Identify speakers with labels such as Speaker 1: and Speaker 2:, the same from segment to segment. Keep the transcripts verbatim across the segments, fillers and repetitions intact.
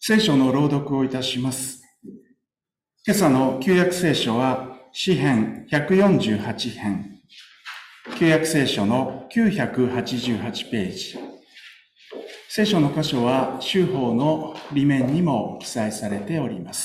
Speaker 1: 聖書の朗読をいたします。今朝の旧約聖書は詩編ひゃくよんじゅうはち編、旧約聖書のきゅうひゃくはちじゅうはちページ。聖書の箇所は修法の裏面にも記載されております。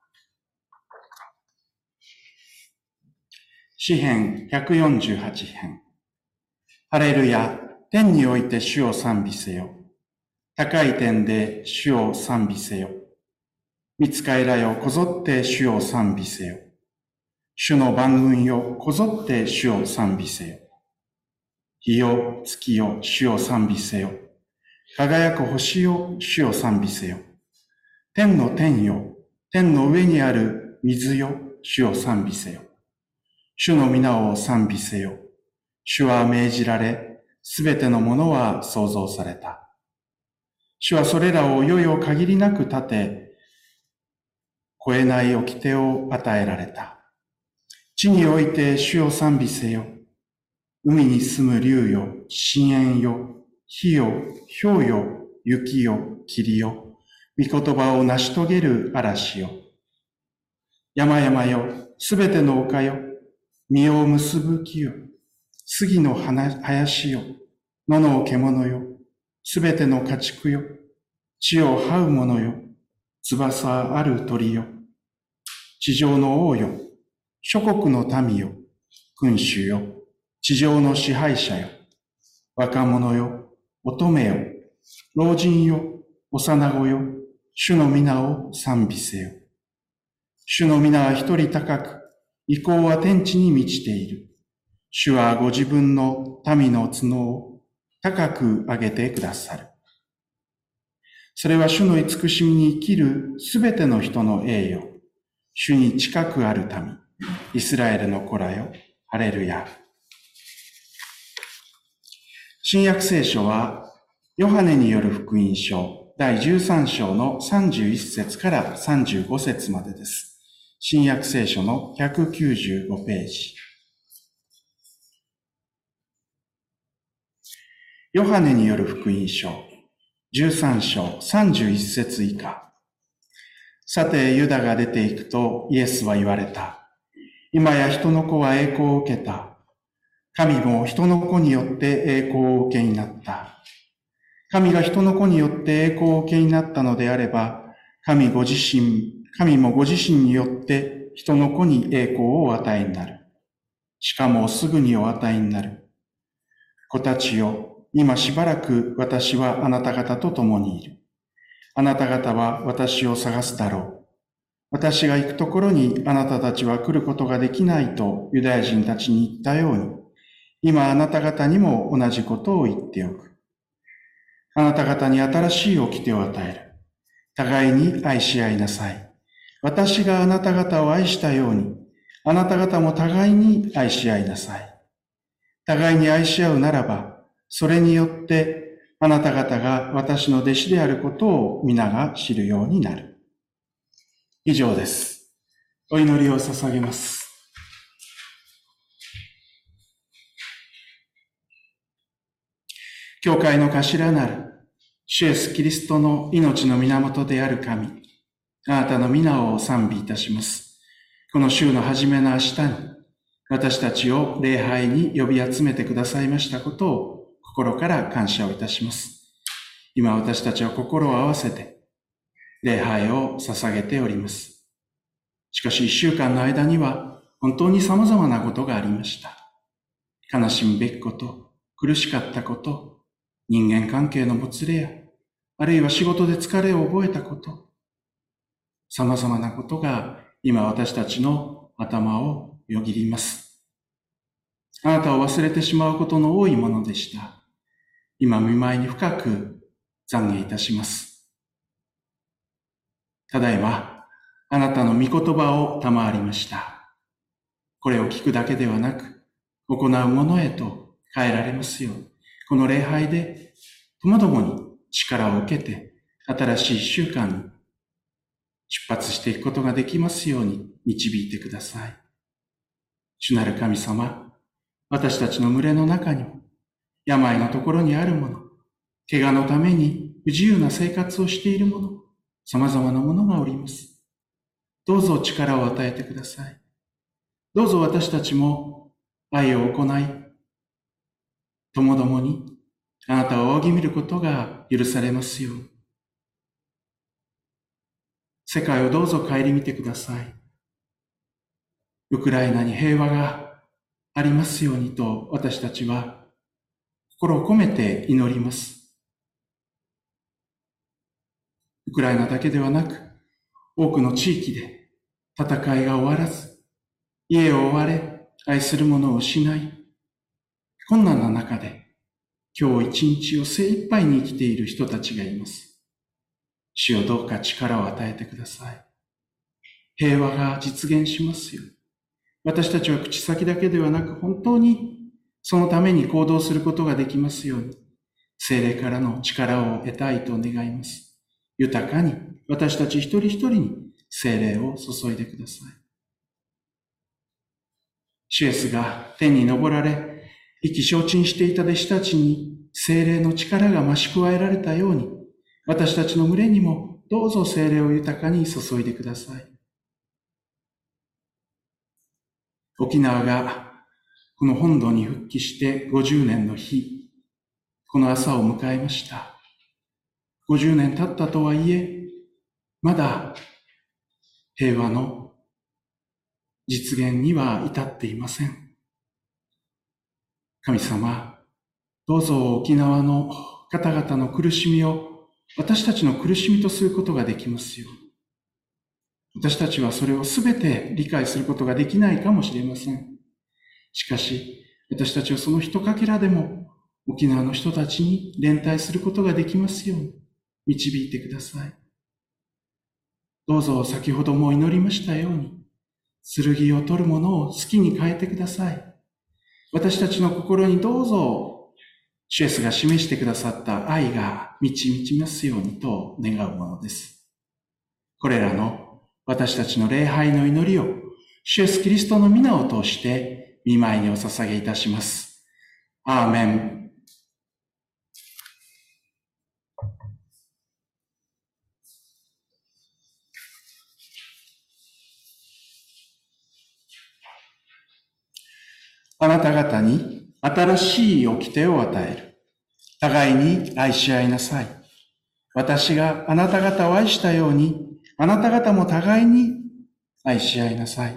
Speaker 1: 詩編ひゃくよんじゅうはち編。ハレルヤ、天において主を賛美せよ。高い天で主を賛美せよ。御使いらよ、こぞって主を賛美せよ。主の万軍よ、こぞって主を賛美せよ。日よ、月よ、主を賛美せよ。輝く星よ、主を賛美せよ。天の天よ、天の上にある水よ、主を賛美せよ。主の皆を賛美せよ。主は命じられ、すべてのものは創造された。主はそれらを世々限りなく立て、超えない掟を与えられた。地において主を賛美せよ。海に住む竜よ、深淵よ、火よ、氷よ、雪よ、霧よ、御言葉を成し遂げる嵐よ。山々よ、すべての丘よ、実を結ぶ木よ、杉の林よ、野の獣よ、すべての家畜よ、地を這う者よ、翼ある鳥よ、地上の王よ、諸国の民よ、君主よ、地上の支配者よ、若者よ、乙女よ、老人よ、幼子よ、主の皆を賛美せよ。主の皆は一人高く、威光は天地に満ちている。主はご自分の民の角を高く上げてくださる。それは主の慈しみに生きるすべての人の栄誉。主に近くある民、イスラエルの子らよ、ハレルヤ。新約聖書は、ヨハネによる福音書、だいじゅうさん章のさんじゅういっ節からさんじゅうご節までです。新約聖書のひゃくきゅうじゅうごページ。ヨハネによる福音書、じゅうさん章さんじゅういっ節以下。さて、ユダが出て行くとイエスは言われた。今や人の子は栄光を受けた。神も人の子によって栄光を受けになった。神が人の子によって栄光を受けになったのであれば、神ご自身、神もご自身によって人の子に栄光をお与えになる。しかもすぐにお与えになる。子たちよ、今しばらく私はあなた方と共にいる。あなた方は私を探すだろう。私が行くところにあなたたちは来ることができないとユダヤ人たちに言ったように、今あなた方にも同じことを言っておく。あなた方に新しい掟を与える。互いに愛し合いなさい。私があなた方を愛したように、あなた方も互いに愛し合いなさい。互いに愛し合うならば、それによってあなた方が私の弟子であることを皆が知るようになる。以上です。お祈りを捧げます。教会の頭なる主イエスキリストの命の源である神、あなたの皆を賛美いたします。この週の初めの明日に私たちを礼拝に呼び集めてくださいましたことを心から感謝をいたします。今私たちは心を合わせて礼拝を捧げております。しかし一週間の間には本当に様々なことがありました。悲しむべきこと、苦しかったこと、人間関係のもつれや、あるいは仕事で疲れを覚えたこと、様々なことが今私たちの頭をよぎります。あなたを忘れてしまうことの多いものでした。今見舞いに深く懺悔いたします。ただいま、あなたの御言葉を賜りました。これを聞くだけではなく、行うものへと変えられますように、この礼拝で、ともどもに力を受けて、新しい一週間に出発していくことができますように導いてください。主なる神様、私たちの群れの中にも、病のところにある者、怪我のために不自由な生活をしている者、 様々なものがおります。どうぞ力を与えてください。どうぞ私たちも愛を行い、ともどもにあなたを仰ぎ見ることが許されますように。世界をどうぞ顧みてください。ウクライナに平和がありますようにと私たちは心を込めて祈ります。ウクライナだけではなく、多くの地域で戦いが終わらず、家を追われ、愛する者を失い、困難な中で今日一日を精一杯に生きている人たちがいます。主よ、どうか力を与えてください。平和が実現しますように。私たちは口先だけではなく、本当にそのために行動することができますように、聖霊からの力を得たいと願います。豊かに私たち一人一人に聖霊を注いでください。主イエスが天に昇られ、意気消沈していた弟子たちに聖霊の力が増し加えられたように、私たちの群れにもどうぞ聖霊を豊かに注いでください。沖縄がこの本土に復帰してごじゅうねんの日、この朝を迎えました。ごじゅうねん経ったとはいえ、まだ平和の実現には至っていません。神様、どうぞ沖縄の方々の苦しみを私たちの苦しみとすることができますように。私たちはそれをすべて理解することができないかもしれません。しかし、私たちはその一かけらでも沖縄の人たちに連帯することができますように導いてください。どうぞ先ほども祈りましたように、剣を取るものを好きに変えてください。私たちの心にどうぞ主イエスが示してくださった愛が満ち満ちますようにと願うものです。これらの私たちの礼拝の祈りを主イエスキリストの皆を通して御前にお捧げいたします。アーメン。あなた方に新しい掟を与える。互いに愛し合いなさい。私があなた方を愛したように、あなた方も互いに愛し合いなさい。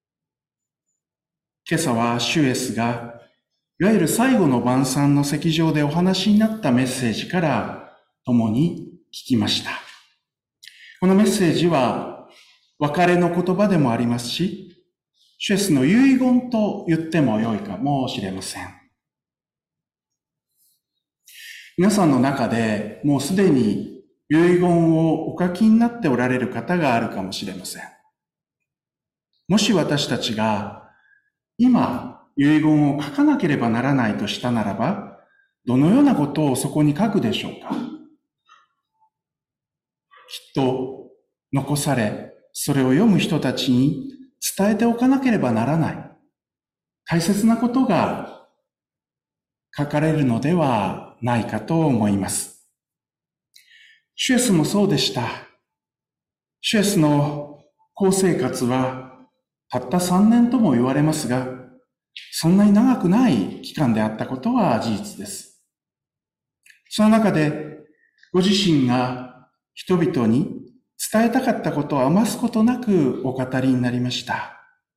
Speaker 1: 今朝は主イエスが、いわゆる最後の晩餐の席上でお話になったメッセージから共に聞きました。このメッセージは別れの言葉でもありますし、主イエスの遺言と言ってもよいかもしれません。皆さんの中でもうすでに遺言をお書きになっておられる方があるかもしれません。もし私たちが今遺言を書かなければならないとしたならば、どのようなことをそこに書くでしょうか。きっと残され、それを読む人たちに伝えておかなければならない大切なことが書かれるのではないかと思います。主イエスもそうでした。主イエスの公生活はたったさんねんとも言われますが、そんなに長くない期間であったことは事実です。その中でご自身が人々に伝えたかったことを余すことなくお語りになりました。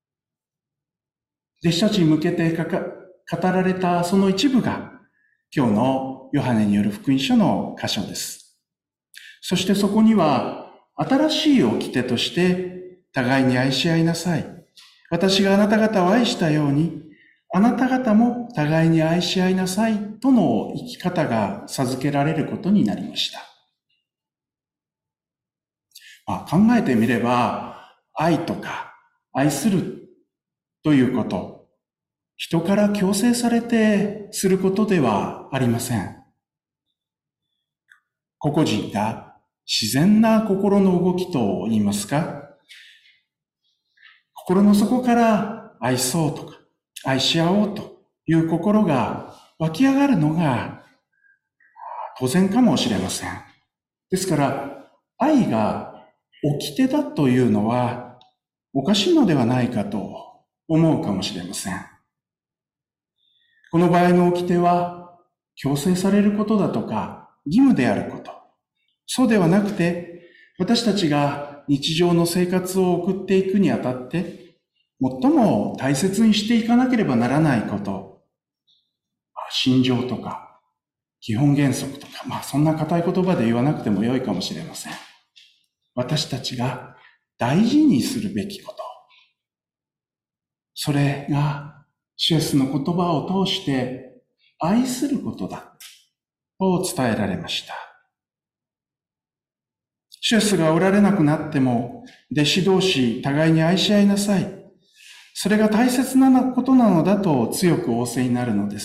Speaker 1: 弟子たちに向けて語られたその一部が今日のヨハネによる福音書の箇所です。そしてそこには新しい掟として互いに愛し合いなさい。私があなた方を愛したようにあなた方も互いに愛し合いなさいとの生き方が授けられることになりました。まあ、考えてみれば、愛とか愛するということ、人から強制されてすることではありません。個々人が自然な心の動きと言いますか、心の底から愛そうとか愛し合おうという心が湧き上がるのが当然かもしれません。ですから、 愛が掟だというのはおかしいのではないかと思うかもしれません。この場合の掟は強制されることだとか義務であること。そうではなくて、私たちが日常の生活を送っていくにあたって、最も大切にしていかなければならないこと、信条とか基本原則とか、まあそんな固い言葉で言わなくても良いかもしれません。私たちが大事にするべきこと。それが主イエスの言葉を通して愛することだと伝えられました。主イエスがおられなくなっても、弟子同士互いに愛し合いなさい。それが大切なことなのだと強く仰せになるのです。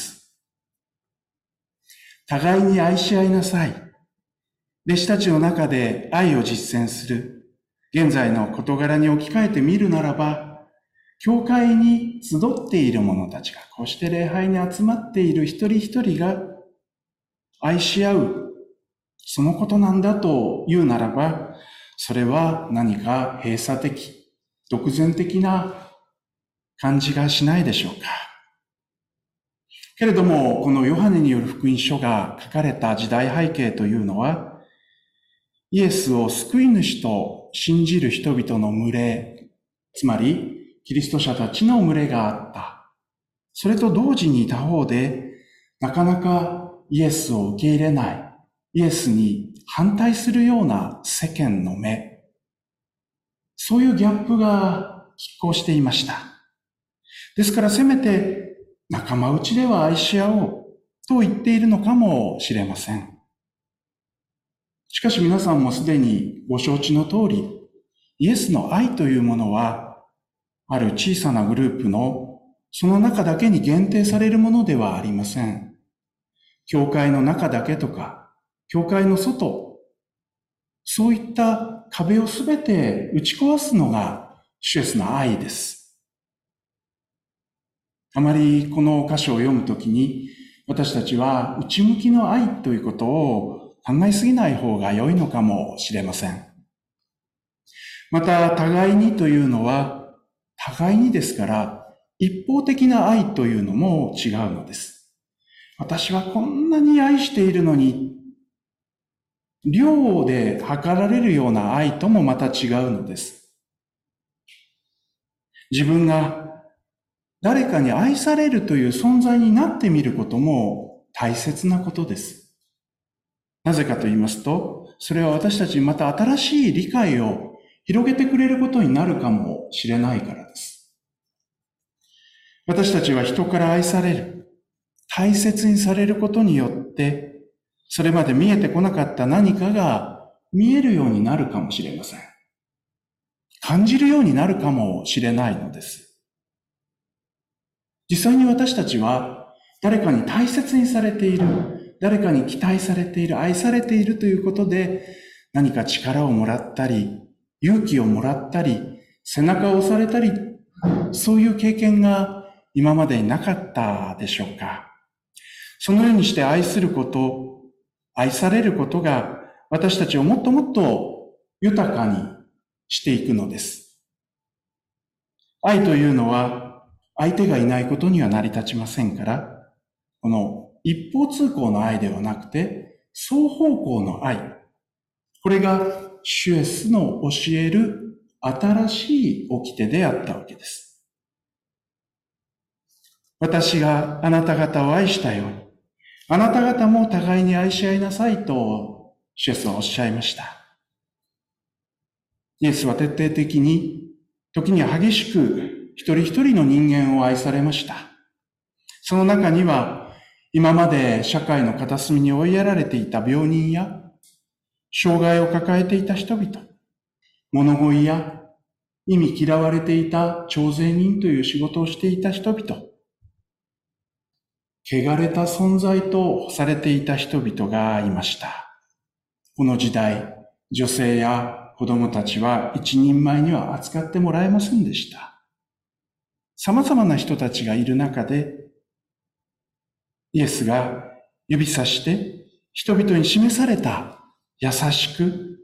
Speaker 1: 互いに愛し合いなさい。弟子たちの中で愛を実践する。現在の事柄に置き換えてみるならば、教会に集っている者たちが、こうして礼拝に集まっている一人一人が愛し合う、そのことなんだというならば、それは何か閉鎖的、独善的な感じがしないでしょうか。けれども、このヨハネによる福音書が書かれた時代背景というのは、イエスを救い主と信じる人々の群れ、つまりキリスト者たちの群れがあった。それと同時に他方で、なかなかイエスを受け入れない、イエスに反対するような世間の目、そういうギャップが拮抗していました。ですからせめて仲間内では愛し合おうと言っているのかもしれません。しかし皆さんもすでにご承知の通り、イエスの愛というものは、ある小さなグループのその中だけに限定されるものではありません。教会の中だけとか、教会の外、そういった壁をすべて打ち壊すのが主イエスの愛です。あまりこの箇所を読むときに、私たちは内向きの愛ということを考えすぎない方が良いのかもしれません。また、互いにというのは、互いにですから、一方的な愛というのも違うのです。私はこんなに愛しているのに、量で測られるような愛ともまた違うのです。自分が誰かに愛されるという存在になってみることも大切なことです。なぜかと言いますと、それは私たちにまた新しい理解を広げてくれることになるかもしれないからです。私たちは人から愛される、大切にされることによって、それまで見えてこなかった何かが見えるようになるかもしれません。感じるようになるかもしれないのです。実際に私たちは誰かに大切にされている、誰かに期待されている、愛されているということで、何か力をもらったり、勇気をもらったり、背中を押されたり、そういう経験が今までになかったでしょうか。そのようにして愛すること、愛されることが私たちをもっともっと豊かにしていくのです。愛というのは相手がいないことには成り立ちませんから、この一方通行の愛ではなくて、双方向の愛。これが主イエスの教える新しい掟であったわけです。私があなた方を愛したように、あなた方も互いに愛し合いなさいと主イエスはおっしゃいました。イエスは徹底的に、時には激しく一人一人の人間を愛されました。その中には、今まで社会の片隅に追いやられていた病人や、障害を抱えていた人々、物乞いや、意味嫌われていた徴税人という仕事をしていた人々、汚れた存在とされていた人々がいました。この時代、女性や子供たちは一人前には扱ってもらえませんでした。様々な人たちがいる中で、イエスが指さして人々に示された優しく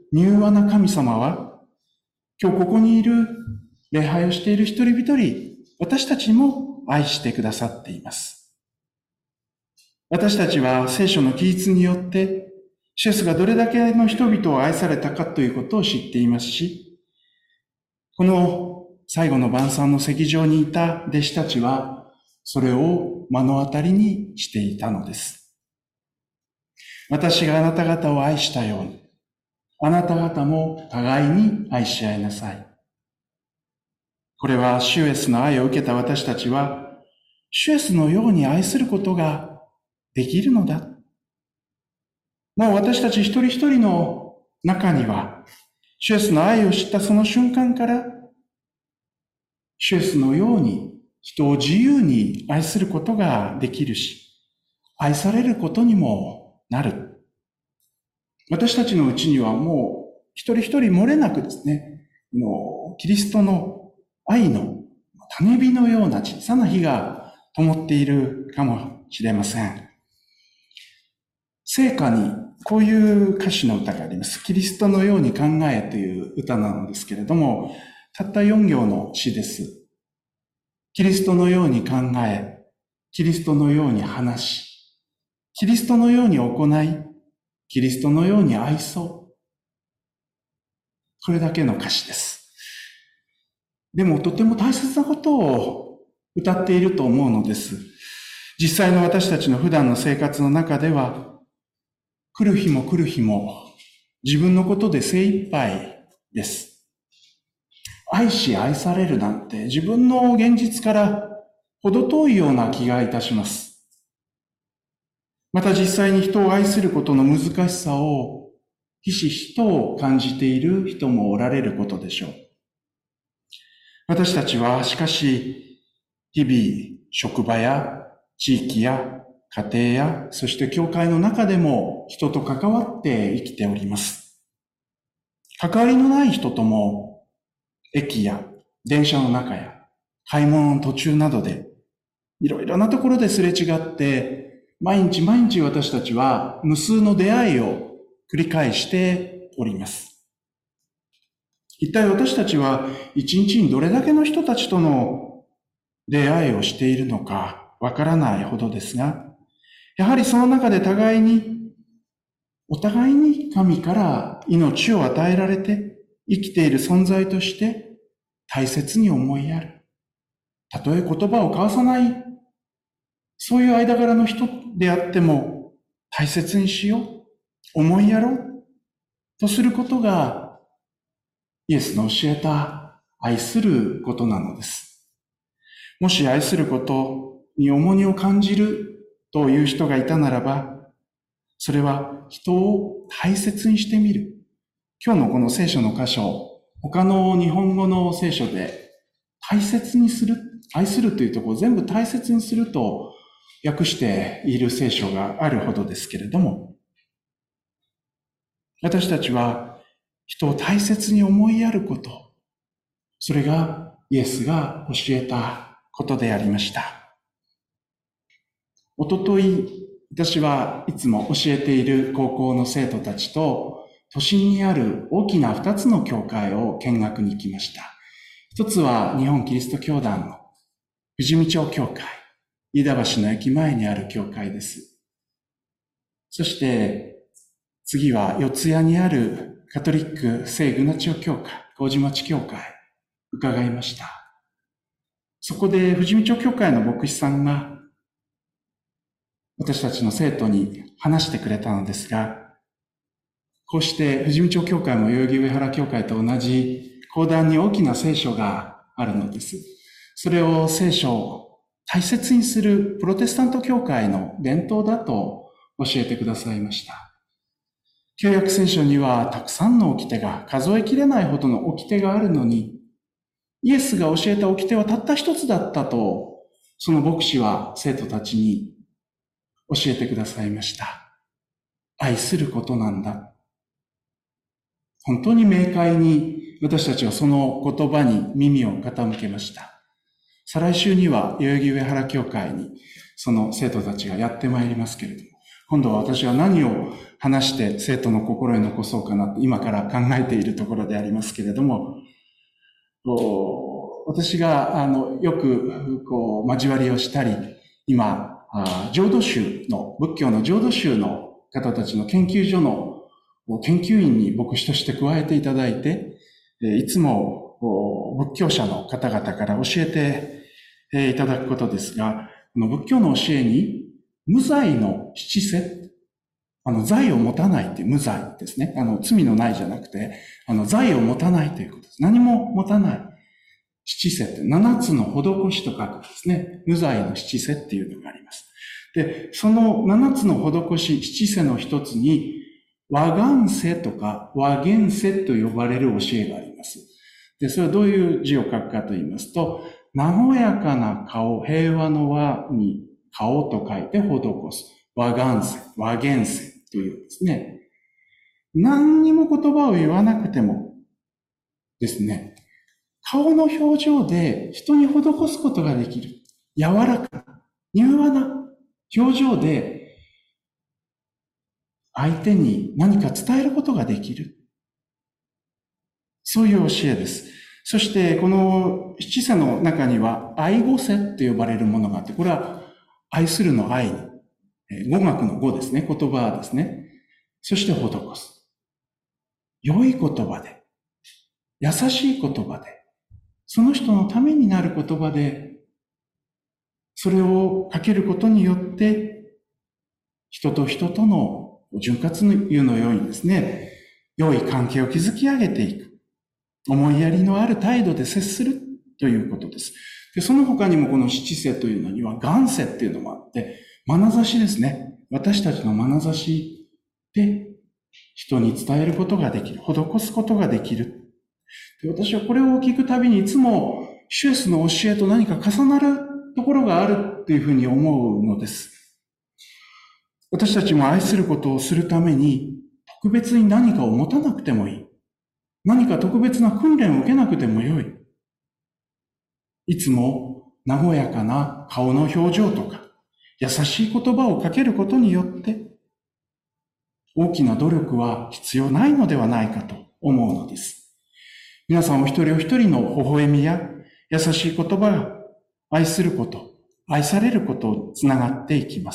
Speaker 1: 柔和な神様は、今日ここにいる礼拝をしている一人一人、私たちも愛してくださっています。私たちは聖書の記述によって、主イエスがどれだけの人々を愛されたかということを知っていますし、この最後の晩餐の席上にいた弟子たちは、それを目の当たりにしていたのです。私があなた方を愛したように、あなた方も互いに愛し合いなさい。これは主イエスの愛を受けた私たちは、主イエスのように愛することができるのだ。なお私たち一人一人の中には、主イエスの愛を知ったその瞬間から、主イエスのように人を自由に愛することができるし、愛されることにもなる。私たちのうちにはもう一人一人漏れなくですね、キリストの愛の種火のような小さな火が灯っているかもしれません。聖歌にこういう歌詞の歌があります。キリストのように考えという歌なのですけれども、たったよん行の詩です。キリストのように考え、キリストのように話し、キリストのように行い、キリストのように愛そう。これだけの歌詞です。でもとても大切なことを歌っていると思うのです。実際の私たちの普段の生活の中では、来る日も来る日も自分のことで精一杯です。愛し愛されるなんて自分の現実から程遠いような気がいたします。また実際に人を愛することの難しさをひしひしと感じている人もおられることでしょう。私たちはしかし日々職場や地域や家庭やそして教会の中でも人と関わって生きております。関わりのない人とも駅や電車の中や買い物の途中などでいろいろなところですれ違って毎日毎日私たちは無数の出会いを繰り返しております。一体私たちは一日にどれだけの人たちとの出会いをしているのかわからないほどですが、やはりその中で互いに、お互いに神から命を与えられて生きている存在として大切に思いやる。たとえ言葉を交わさない、そういう間柄の人であっても大切にしよう、思いやろうとすることがイエスの教えた愛することなのです。もし愛することに重荷を感じるという人がいたならば、それは人を大切にしてみる。今日のこの聖書の箇所、他の日本語の聖書で大切にする、愛するというところを全部大切にすると訳している聖書があるほどですけれども、私たちは人を大切に思いやること、それがイエスが教えたことでありました。おととい、私はいつも教えている高校の生徒たちと、都心にある大きな二つの教会を見学に行きました。一つは日本キリスト教団の富士見町教会、飯田橋の駅前にある教会です。そして次は四谷にあるカトリック聖グナチオ教会、麹町教会、伺いました。そこで富士見町教会の牧師さんが私たちの生徒に話してくれたのですが、こうして富士見町教会も代々木上原教会と同じ講談に大きな聖書があるのです。それを聖書を大切にするプロテスタント教会の伝統だと教えてくださいました。旧約聖書にはたくさんの掟が、数えきれないほどの掟があるのに、イエスが教えた掟はたった一つだったと、その牧師は生徒たちに教えてくださいました。愛することなんだ。本当に明快に私たちはその言葉に耳を傾けました。再来週には代々木上原教会にその生徒たちがやってまいりますけれども、今度は私は何を話して生徒の心に残そうかなと今から考えているところでありますけれども、私があのよくこう交わりをしたり、今、浄土宗の、仏教の浄土宗の方たちの研究所の研究員に牧師として加えていただいて、いつも仏教者の方々から教えていただくことですが、仏教の教えに無罪の七世、あの罪を持たないっていう無罪ですね。あの罪のないじゃなくて、あの罪を持たないということです。何も持たない。七世って七つの施しと書くんですね。無罪の七世っていうのがあります。で、その七つの施し、七世の一つに、和願世とか和言世と呼ばれる教えがあります。で、それはどういう字を書くかと言いますと、和やかな顔、平和の和に顔と書いて施す。和願世、和言世というんですね。何にも言葉を言わなくてもですね、顔の表情で人に施すことができる。柔らかな、柔和な表情で相手に何か伝えることができる。そういう教えです。そしてこの七世の中には愛語世って呼ばれるものがあって、これは愛するの愛に、語学の語ですね、言葉ですね。そして施す。良い言葉で、優しい言葉で、その人のためになる言葉で、それをかけることによって、人と人との潤滑油のようにですね、良い関係を築き上げていく。思いやりのある態度で接するということです。で、その他にもこの七世というのには、願世っていうのもあって、眼差しですね。私たちの眼差しで人に伝えることができる。施すことができる。で、私はこれを聞くたびにいつもシュエスの教えと何か重なるところがあるというふうに思うのです。私たちも愛することをするために特別に何かを持たなくてもいい。何か特別な訓練を受けなくてもよい。いつも和やかな顔の表情とか優しい言葉をかけることによって大きな努力は必要ないのではないかと思うのです。皆さんお一人お一人の微笑みや優しい言葉が愛すること、愛されることをつながっていきます。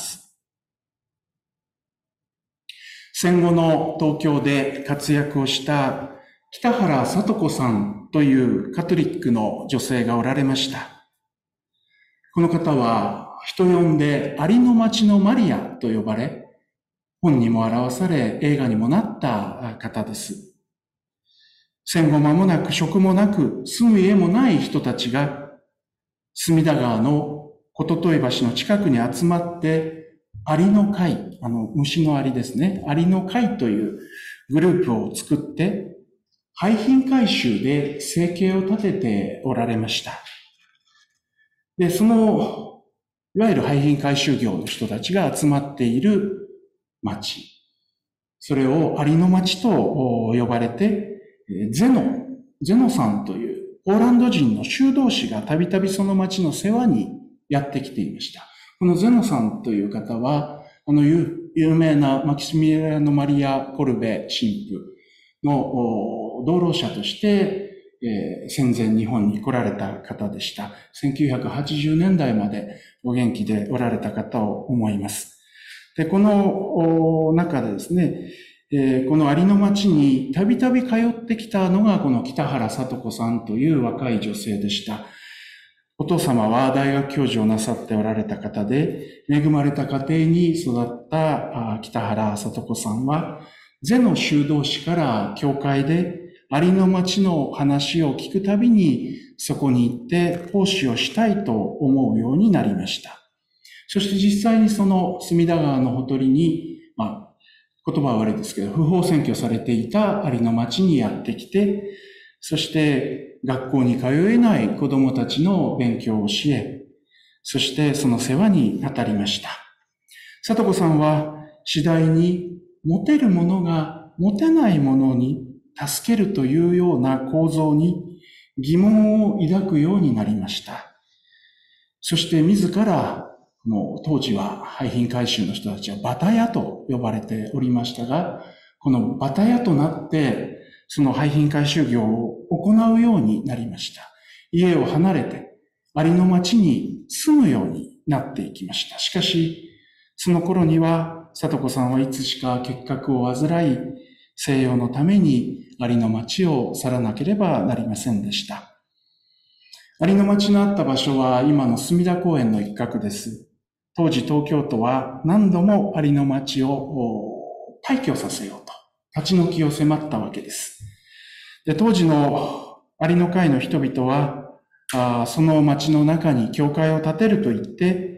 Speaker 1: 戦後の東京で活躍をした北原さと子さんというカトリックの女性がおられました。この方は人呼んでありの町のマリアと呼ばれ、本にも表され映画にもなった方です。戦後間もなく職もなく住む家もない人たちが隅田川の琴戸橋の近くに集まってアリの会、あの虫のアリですね、アリの会というグループを作って廃品回収で生計を立てておられました。で、そのいわゆる廃品回収業の人たちが集まっている町、それをアリの町と呼ばれて、ゼノ、ゼノさんというポーランド人の修道士がたびたびその町の世話にやってきていました。このゼノさんという方は、あの有名なマキシミリアノ・マリア・コルベ神父の同労者として、えー、戦前日本に来られた方でした。せんきゅうひゃくはちじゅうねんだいまでお元気でおられた方を思います。で、この中でですね、えー、このアリの町にたびたび通ってきたのがこの北原さと子さんという若い女性でした。お父様は大学教授をなさっておられた方で、恵まれた家庭に育った北原さと子さんは、ゼノ修道士から教会でアリの町の話を聞くたびにそこに行って奉仕をしたいと思うようになりました。そして実際にその隅田川のほとりに、まあ、言葉は悪いですけど、不法占拠されていたアリの町にやってきて、そして学校に通えない子供たちの勉強を教え、そしてその世話に当たりました。さと子さんは次第に持てるものが持てないものに助けるというような構造に疑問を抱くようになりました。そして自らこの当時は廃品回収の人たちはバタ屋と呼ばれておりましたが、このバタ屋となって、その廃品回収業を行うようになりました。家を離れて、ありの町に住むようになっていきました。しかし、その頃には、里子さんはいつしか結核を患い、静養のためにありの町を去らなければなりませんでした。ありの町のあった場所は今の隅田公園の一角です。当時東京都は何度もありの町を退去させようと、立ち退きを迫ったわけです。で、当時のありの会の人々は、あその町の中に教会を建てると言って、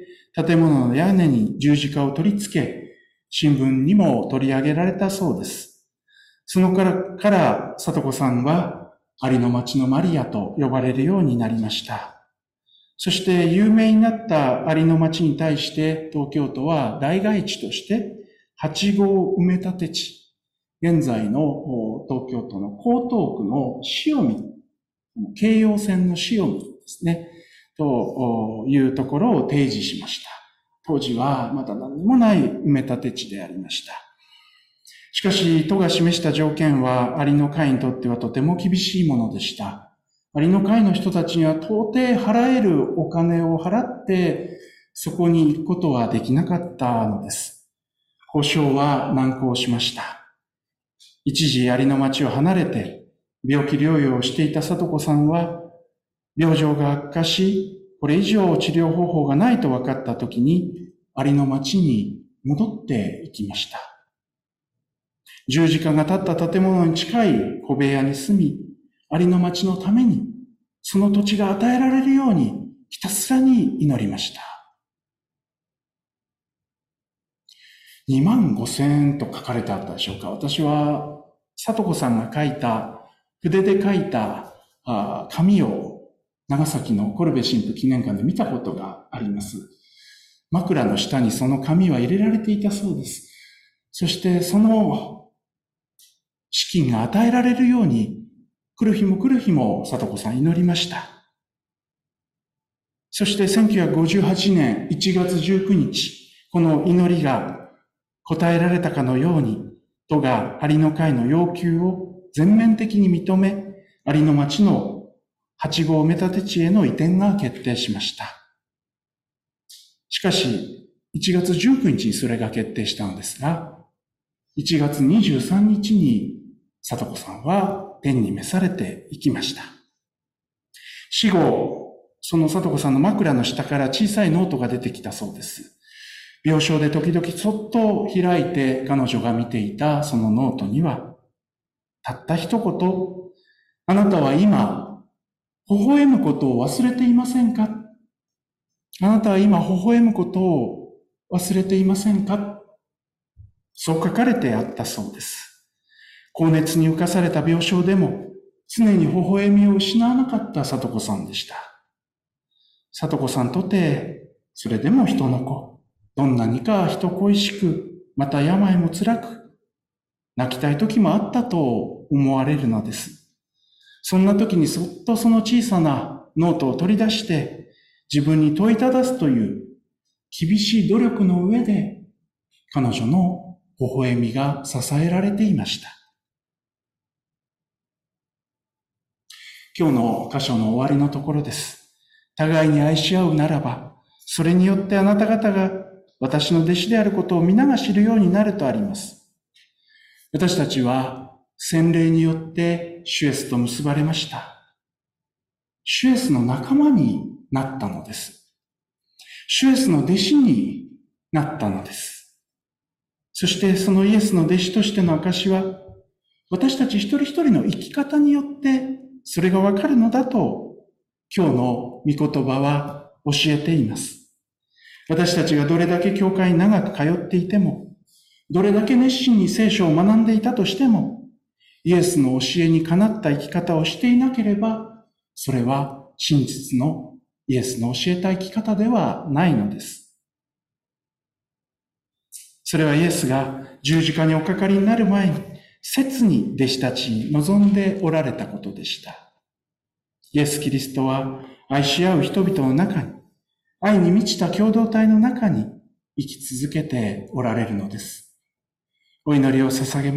Speaker 1: 建物の屋根に十字架を取り付け、新聞にも取り上げられたそうです。そのから、から里子さんは、ありの町のマリアと呼ばれるようになりました。そして有名になったありの町に対して東京都は代替地としてはち号埋め立て地、現在の東京都の江東区の塩見、京葉線の塩見ですね、というところを提示しました。当時はまだ何もない埋め立て地でありました。しかし、都が示した条件はありの会にとってはとても厳しいものでした。ありの会の人たちには到底払えるお金を払ってそこに行くことはできなかったのです。交渉は難航しました。一時ありの町を離れて病気療養をしていた里子さんは病状が悪化し、これ以上治療方法がないと分かったときにありの町に戻っていきました。十字架が立った建物に近い小部屋に住み、ありの町のために、その土地が与えられるように、ひたすらに祈りました。にまんごせんえんと書かれてあったでしょうか。私は、里子さんが書いた、筆で書いた紙を、長崎のコルベ神父記念館で見たことがあります。枕の下にその紙は入れられていたそうです。そしてその資金が与えられるように、来る日も来る日も里子さん祈りました。そしてせんきゅうひゃくごじゅうはちねんいちがつじゅうくにち、この祈りが答えられたかのように、都がありの会の要求を全面的に認め、ありの町のはち号埋め立て地への移転が決定しました。しかし、いちがつじゅうくにちにそれが決定したのですが、いちがつにじゅうさんにちに里子さんは天に召されていきました。死後、その里子さんの枕の下から小さいノートが出てきたそうです。病床で時々そっと開いて彼女が見ていたそのノートには、たった一言、あなたは今、微笑むことを忘れていませんか？あなたは今、微笑むことを忘れていませんか？そう書かれてあったそうです。高熱に浮かされた病床でも、常に微笑みを失わなかった里子さんでした。里子さんとて、それでも人の子、どんなにか人恋しく、また病も辛く、泣きたい時もあったと思われるのです。そんな時にそっとその小さなノートを取り出して、自分に問いただすという厳しい努力の上で、彼女の微笑みが支えられていました。今日の箇所の終わりのところです。互いに愛し合うならば、それによってあなた方が私の弟子であることを皆が知るようになるとあります。私たちは洗礼によって主イエスと結ばれました。主イエスの仲間になったのです。主イエスの弟子になったのです。そしてそのイエスの弟子としての証は、私たち一人一人の生き方によってそれがわかるのだと、今日の御言葉は教えています。私たちがどれだけ教会に長く通っていても、どれだけ熱心に聖書を学んでいたとしても、イエスの教えにかなった生き方をしていなければ、それは真実のイエスの教えた生き方ではないのです。それはイエスが十字架におかかりになる前に、切に弟子たちに望んでおられたことでした。イエス・キリストは愛し合う人々の中に、 愛に満ちた共同体の中に生き続けておられるのです。お祈りを捧げます。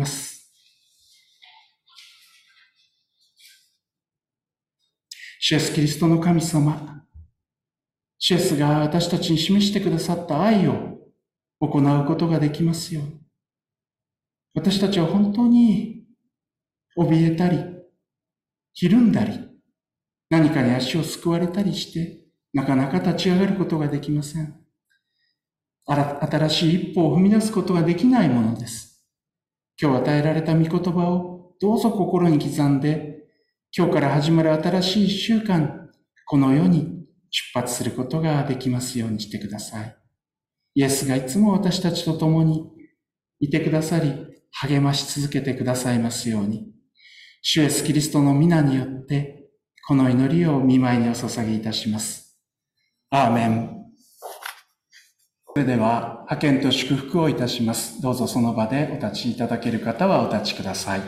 Speaker 1: 主イエスキリストの神様、主イエスが私たちに示してくださった愛を行うことができますように。私たちは本当に怯えたり、ひるんだり、何かに足をすくわれたりして、なかなか立ち上がることができません。新しい一歩を踏み出すことができないものです。今日与えられた御言葉をどうぞ心に刻んで、今日から始まる新しい一週間、この世に出発することができますようにしてください。イエスがいつも私たちと共にいてくださり、励まし続けてくださいますように、主イエスキリストの皆によって、この祈りを御前にお捧げいたします。アーメン。それでは、派遣と祝福をいたします。どうぞその場でお立ちいただける方はお立ちください。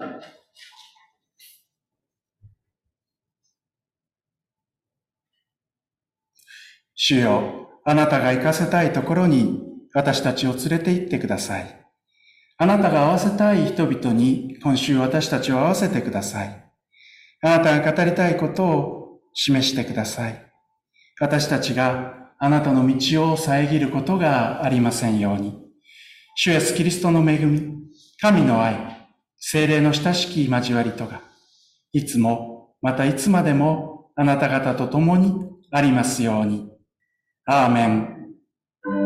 Speaker 1: 主よ、あなたが行かせたいところに私たちを連れて行ってください。あなたが会わせたい人々に今週私たちを会わせてください。あなたが語りたいことを示してください。私たちがあなたの道を遮ることがありませんように。主イエスキリストの恵み、神の愛、聖霊の親しき交わりとが、いつもまたいつまでもあなた方と共にありますように。アーメン。